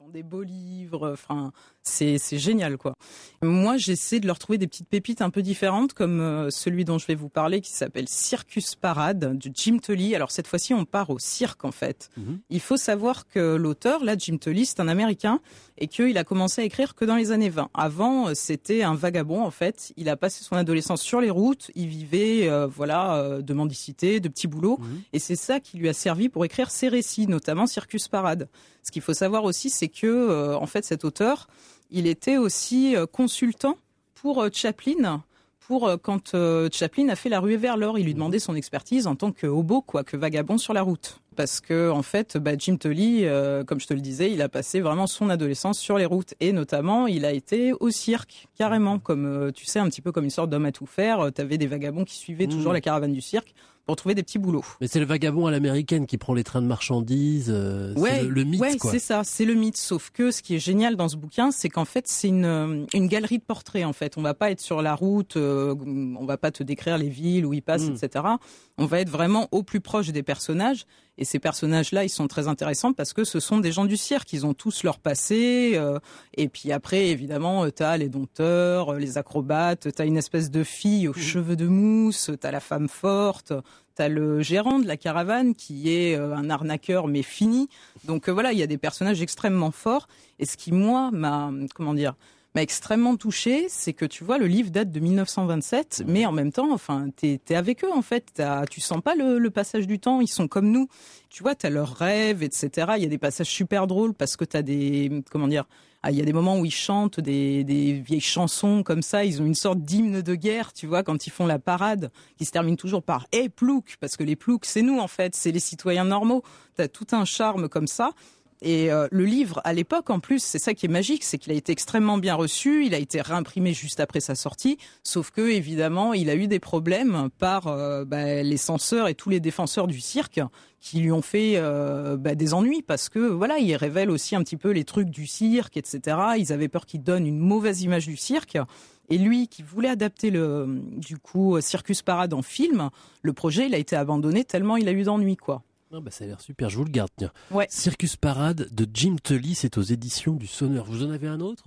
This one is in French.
dans des beaux livres. Enfin, c'est génial, quoi. Moi, j'essaie de leur trouver des petites pépites un peu différentes, comme celui dont je vais vous parler, qui s'appelle Circus Parade, de Jim Tully. Alors, cette fois-ci, on part au cirque, en fait. Il faut savoir que l'auteur, là, Jim Tully, c'est un Américain, et qu'il a commencé à écrire que dans les années 20. Avant, c'était un vagabond, en fait. Il a passé son adolescence sur les routes. Il vivait, de mendicité, de petits boulots. Et c'est ça qui lui a servi pour écrire ses récits, notamment Circus Parade. Ce qu'il faut savoir aussi, c'est que, en fait, cet auteur, il était aussi consultant pour Chaplin. Quand Chaplin a fait La Ruée vers l'or, il lui demandait son expertise en tant que hobo, que vagabond sur la route. Parce que en fait, Jim Tully, comme je te le disais, il a passé vraiment son adolescence sur les routes et notamment, il a été au cirque carrément, comme tu sais, un petit peu comme une sorte d'homme à tout faire. T'avais des vagabonds qui suivaient toujours la caravane du cirque pour trouver des petits boulots. Mais c'est le vagabond à l'américaine qui prend les trains de marchandises, c'est le mythe, quoi. Ouais, c'est ça, c'est le mythe. Sauf que ce qui est génial dans ce bouquin, c'est qu'en fait, c'est une galerie de portraits, en fait. On va pas être sur la route, on va pas te décrire les villes où ils passent, etc. On va être vraiment au plus proche des personnages. Et ces personnages-là, ils sont très intéressants parce que ce sont des gens du cirque. Ils ont tous leur passé. Et puis après, évidemment, t'as les dompteurs, les acrobates, t'as une espèce de fille aux cheveux de mousse, t'as la femme forte, t'as le gérant de la caravane qui est un arnaqueur mais fini. Donc voilà, il y a des personnages extrêmement forts. Et ce qui, moi, m'a extrêmement touchée, c'est que tu vois, le livre date de 1927, mais en même temps, enfin, t'es avec eux en fait. Tu sens pas le passage du temps. Ils sont comme nous. Tu vois, t'as leurs rêves, etc. Il y a des passages super drôles parce que t'as il y a des moments où ils chantent des vieilles chansons comme ça. Ils ont une sorte d'hymne de guerre, tu vois, quand ils font la parade, qui se termine toujours par « Hey, plouc !» parce que les ploucs, c'est nous en fait, c'est les citoyens normaux. T'as tout un charme comme ça. Et le livre, à l'époque, en plus, c'est ça qui est magique, c'est qu'il a été extrêmement bien reçu, il a été réimprimé juste après sa sortie, sauf que, évidemment, il a eu des problèmes par les censeurs et tous les défenseur du cirque qui lui ont fait des ennuis, parce que, voilà, il révèle aussi un petit peu les trucs du cirque, etc. Ils avaient peur qu'il donne une mauvaise image du cirque. Et lui, qui voulait adapter Circus Parade en film, le projet, il a été abandonné tellement il a eu d'ennuis, quoi. Ah ça a l'air super, je vous le garde, tiens. Ouais. Circus Parade de Jim Tully, c'est aux éditions du Sonneur. Vous en avez un autre ?